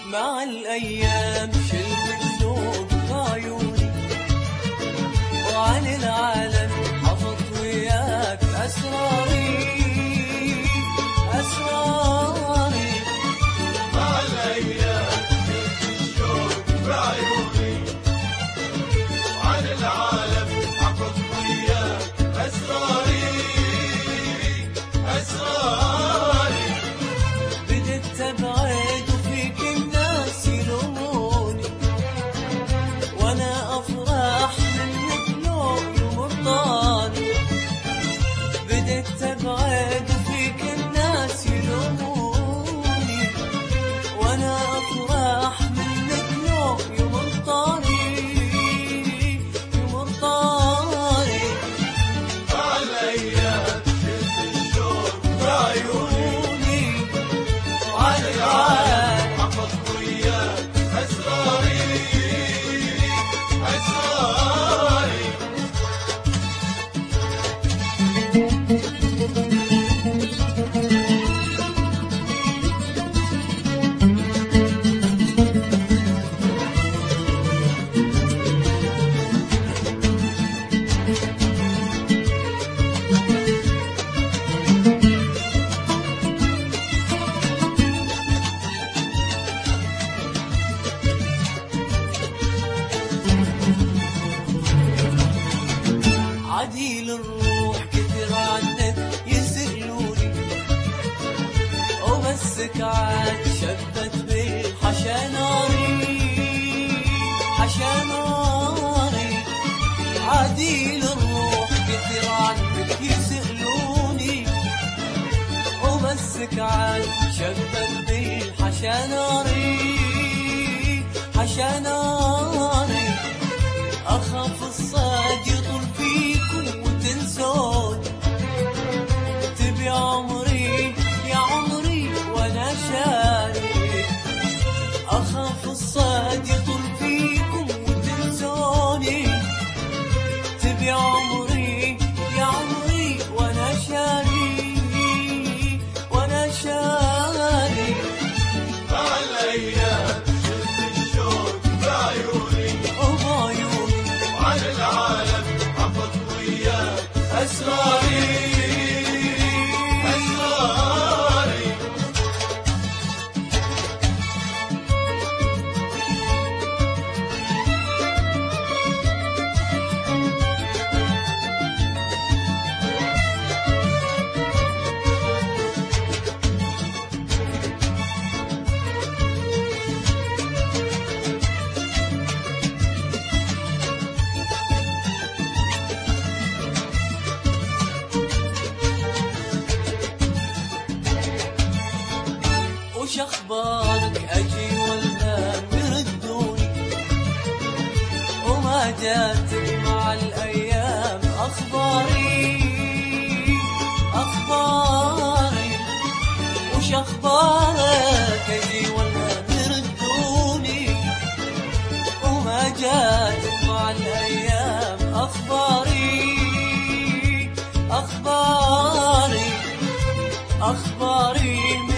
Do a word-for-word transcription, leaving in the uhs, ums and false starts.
مع الأيام شلت الشوق بعيوني، وعن العالم حفظت وياك أسراري أسراري. مع الأيام شلت الشوق بعيوني، وعن العالم حفظت وياك أسراري أسراري. بدت أبعد وفيك الناس يلوموني، وأنا أفرح منك لو يمر طالي. بدت أبعد وفيك الناس يلوموني، وأنا أفرح منك لو يمر طالي يمر طالي. مع الأيام شلت الشوق بعيوني، وعن العالم حفظت وياك أسراري أسراري. عديل الروح كثر عنك يسألوني، وبسك عاد شبت بالحشا ناري حشا ناري. عديل الروح كثر عنك يسألوني، وبسك عاد شبت بالحشا ناري حشا ناري. أخاف الصاد يطول فيكم وتنسوني، تبي عمري يا عمري وأنا شاري. أخاف الصاد يطول فيكم وتنسوني، تبي عمري يا عمري وأنا شاري وأنا شاري. مع الأيام شلت الشوق بعيوني، وبعيوني وعن العالم حفظت وياك أسراري أسراري. وش أخبارك أجي والآن يردوني، وما جاتك مع الأيام أخباري أخباري. وش أخبارك أجي والآن يردوني، وما جاتك مع الأيام أخباري أخباري أخباري.